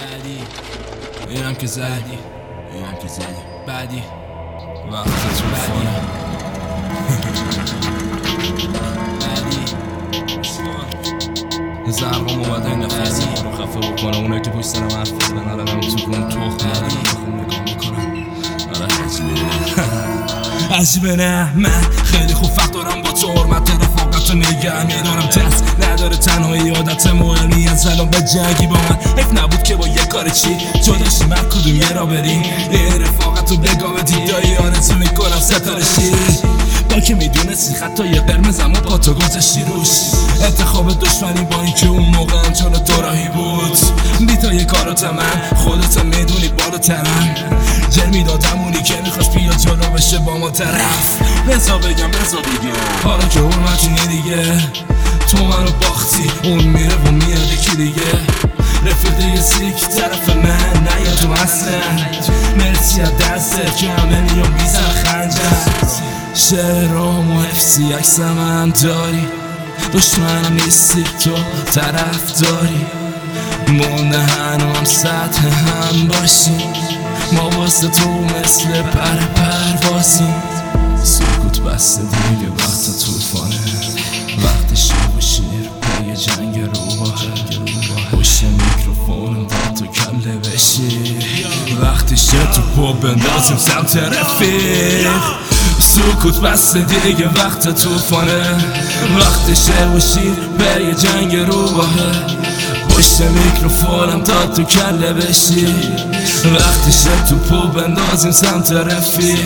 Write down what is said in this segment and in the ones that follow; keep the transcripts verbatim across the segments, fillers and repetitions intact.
بعدی اینم که زدی اینم که زدی بعدی وقت توفانه بعدی زرقام اومده این نفسی رو خفه بکنه اونایی که پشت سرم حرف بزنن الانم تو کن تخم ندارم بخون نگاه میکنم آره عجیبه عجیبه نه من خیلی خوب فقط دارم با تو حرمت رفاقت رو نگه میدارم دست نداره تنهایی عادت مهمی از الان به جنگی با من حیف نبود که با یه کار چی جداشی من کدوم یه را بریم یه رفاقت رو بگاه به دیدایی آرزو میکنم ستاره شی با که میدونستی خطای قرمزم و پا تو گذاشتی روش انتخاب دشمنی با این که اون موقع هم جلو تو راهی بود بیتای کارات من خودت میدونی بالاترم جر میدادم اونی که میخواست بیا جلو بشه با ما طرف بزا بگم بزا دیگه حالا که حرمتینی دیگه تو منو باختی اون میره و میاد یکی دیگه رفیق دیگه سیک طرف من نیا تو اصلا مرسی از دستت که همه میام بیزن خنجر شعرام و حفظی عکسم هم داری دشمنم نیستی تو طرف داری مونده هنوام سطح هم باشی ما واسه تو مثل پر پروازیم سکوت بسته دیگه وقت توفانه وقت شب و شیر پای جنگ روباهه پشت میکروفونم تا تو کله بشی وقتی شد تو پا بندازیم سمت رفیق سکوت بسته دیگه وقت توفانه وقت شب و شیر پای جنگ روباهه پشت میکروفونم تا تو کله بشی وقتی شد تو پا بندازیم سمت رفیق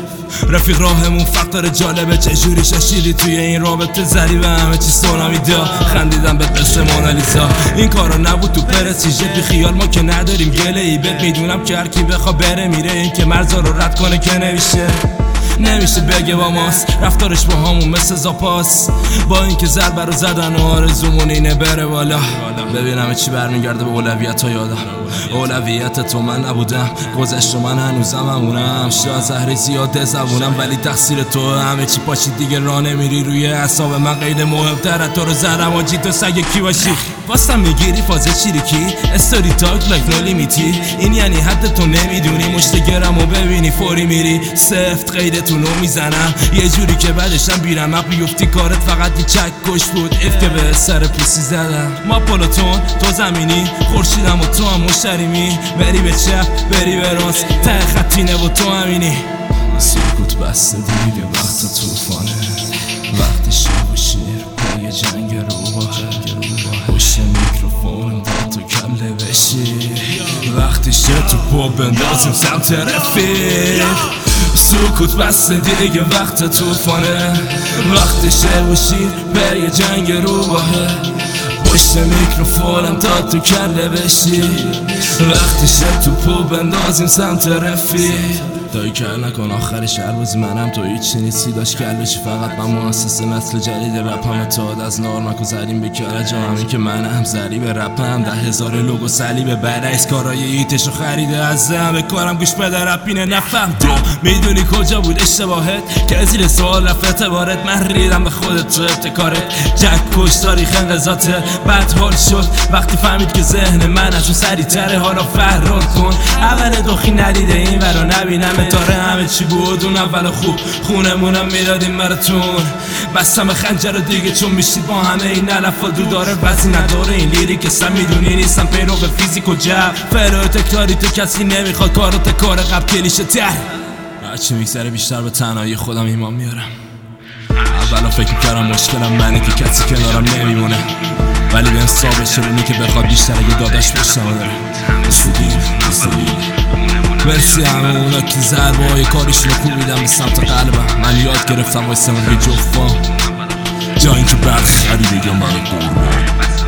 رفیق راهمون فقط جالبه چجوری ششیدی توی این رابطه ذریبه همه چی سونامیدا خندیدم به قصه مونالیزا این کارا نبود تو پرستیژه بی خیال ما که نداریم گله ای بهت میدونم که هرکی بخوا بره میره این که مرزا رو رد کنه که نمیشه نمیشه بگه با ماست رفتارش با همون مثل زاپاس با اینکه ضربه رو زدن و آرزومون اینه بره بالا ببینم چی برمیگرده به اولویت ها یادم اولویت تو من نبودم گذشت و من هنوزم همونم شاید زهری زیاده زبونم ولی تقصیر تو همه چی پاشید دیگه راه نمیری روی اعصاب من غیر مهمتره تو رو زدم آجی تو سگ کی باشی واسم میگیری فاز چیریکی استوری تاک لایک نو لیمیتی این یعنی حد تو نمیدونی مشتگرم و ببینی فوری میری سفت قیدتونو میزنم یه جوری که بعدشم بیرم بیفتی کارت فقط یه چک کش بود اف که به سر پوسی زدم ما پلوتون تو زمینی خورشیدم و تو هم مشتریمی بری به چپ بری به راست ته خطینه و تو همینی سکوت بسته دیگه وقت توفانه وقت شب و شیر پای جنگ روباهه پشت میکروفونم تا تو کله بشی وقتی شد تو پا بندازیم سمت رفیق سکوت بسته دیگه وقت توفانه وقت شب و شیر پای جنگ روباهه پشت میکروفونم تا تو کله بشی وقتی شد تو پا بندازیم سمت رفیق دایی کر نکن آخر شهر بازی منم تو هیچی نیستی داشت کلشی فقط من مؤسس نسل جدید رپم تاد از نارمک و زریم بکاره جا همین که منم زری به رپم ده هزار لوگو سلیبه برعکس کارای ایتشو خریده از زم کارم گوش بده رپینه نفهم تو میدونی کجا بود اشتباهت که زیر سوال رفت اعتبارت من ریدم به خودت تو ابتکارت جک کش تاریخ انقضاته بعد حال شد وقتی فهمید که ذهن من ازون سریع تره حالا فرار کن اول دخی ندیده این ورا نبینم تاره همه چی بود اون اول خوب خونمونم میدادیم براتون بستم خنجر رو دیگه چون میشید با همه این علف و دو داره وزی نداره این لیریک اصلا میدونی نیستم پیرو فیزیک و جب فرای تکراری تو کسی نمیخواد کارات کار قبل کلیشه تر هرچی میگذره بیشتر به تنهایی خودم ایمان میارم اولا فکر میکردم مشکلم منه که کسی کنارم نمیمونه ولی به ثابت شده که بخواد بیشتر اگه داداش پشتم داره سیدی سیدی مرسی همه اونا که ضربه های کارشون رو کوبیدم به سمت قلبم من یاد گرفتم واسه من یه جفت جا این که برخری دیگه من قربان